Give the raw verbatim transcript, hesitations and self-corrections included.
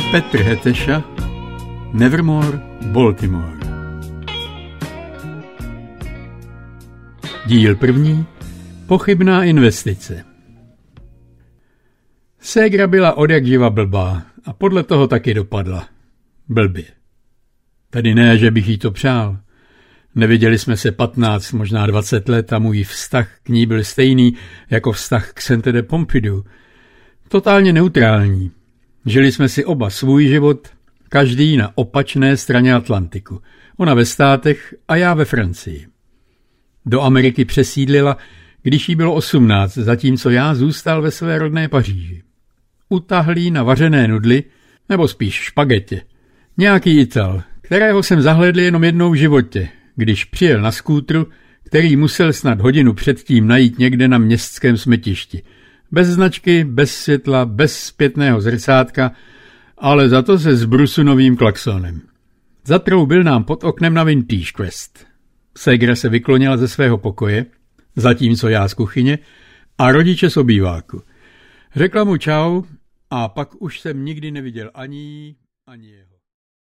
Petr Heteša, Nevermore, Baltimore. Díl první. Pochybná investice. Ségra byla odjakživa blbá a podle toho taky dopadla. Blbě. Tedy ne, že bych jí to přál. Neviděli jsme se patnáct, možná dvacet let a můj vztah k ní byl stejný jako vztah k Centre de Pompidou. Totálně neutrální. Žili jsme si oba svůj život, každý na opačné straně Atlantiku. Ona ve Státech a já ve Francii. Do Ameriky přesídlila, když jí bylo osmnáct, zatímco já zůstal ve své rodné Paříži. Utahlý na vařené nudly, nebo spíš špagetě. Nějaký Ital, kterého jsem zahlédl jenom jednou v životě, když přijel na skútru, který musel snad hodinu předtím najít někde na městském smetišti. Bez značky, bez světla, bez zpětného zrcátka, ale za to se zbrusunovým klaksonem. Zatroubil nám pod oknem na Vintage Quest. Ségra se vyklonila ze svého pokoje, zatímco já z kuchyně a rodiče z obýváku. Řekla mu čau a pak už jsem nikdy neviděl ani jí, ani jeho.